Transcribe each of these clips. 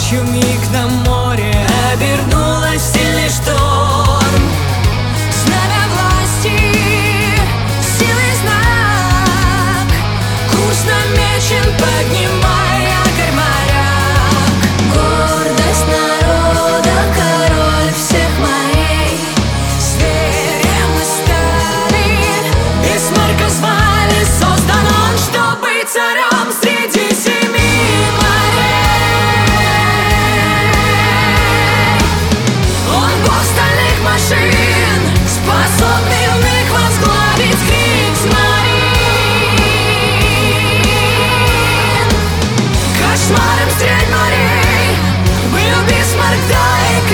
ночью миг на море обернулась в сильный шторм. Знамя власти, силы знак, курс намечен, поднимай якорь, моряк. Гордость народа, король всех морей, зверем мы стали, Бисмарка звали, создан он, чтоб быть царем среди семи морей. Он бог стальных машин, способный в миг возглавить Кригсмарин. Кошмаром средь морей был Бисмарк, да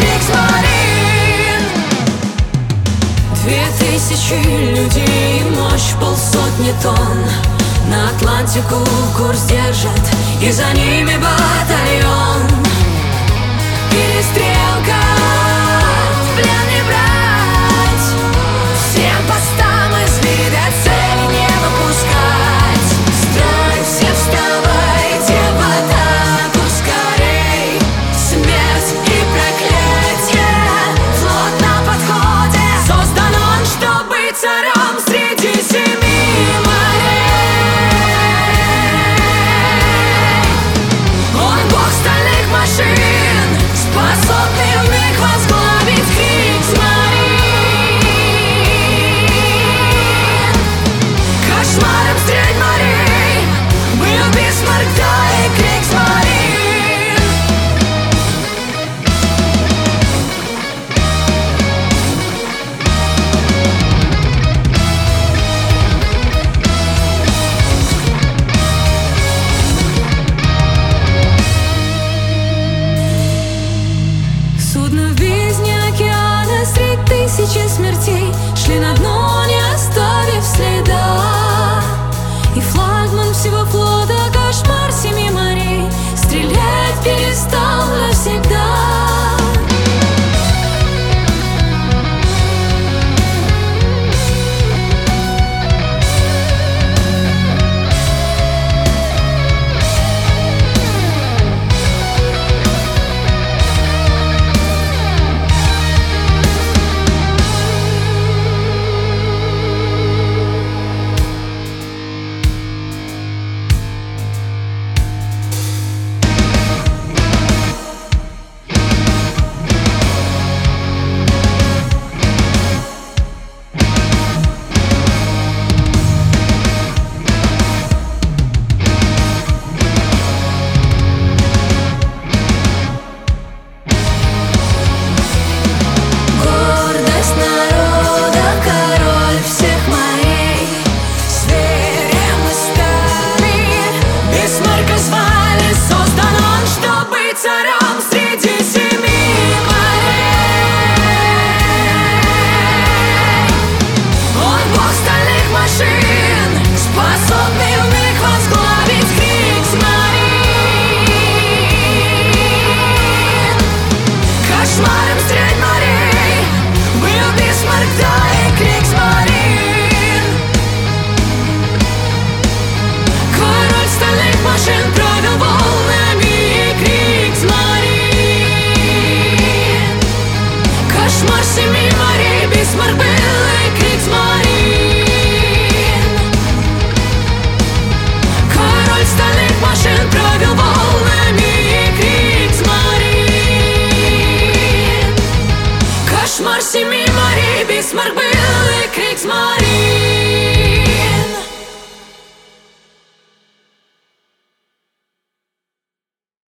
и Кригсмарин. 2000 людей, мощь полсотни тонн, на Атлантику курс держат, и за ними батальон. Перестрелка, в плен не брать, всем постам из вида цели не выпускать. Строй, все вставайте в атаку скорей, смерть и проклятие, флот на подходе, создан он, чтоб быть царем среди семи морей. Он бог стальных машин, способный в миг возглавить Кригсмарин. Кошмаром средь морей был Бисмарк, да и Кригсмарин. Судно в бездне океана средь тысячи смертей шли на дно, не оставив следа. И флагман всего флота, кошмар семи морей, стрелять перестал навсегда. Гордость народа, король всех морей, зверем мы стали, Бисмарка звали, создан он, чтоб быть царем среди семи морей. Он бог стальных машин, способный в миг возглавить Кригсмарин. Кошмаром средь морей был Бисмарк, да и Кригсмарин. Король стальных машин правил волнами, и Кригсмарин. Кошмар семи морей, Бисмарк был, и Кригсмарин. Король стальных машин правил волнами, и Кригсмарин. Кошмар семи морей, Бисмарк был, и Кригсмарин.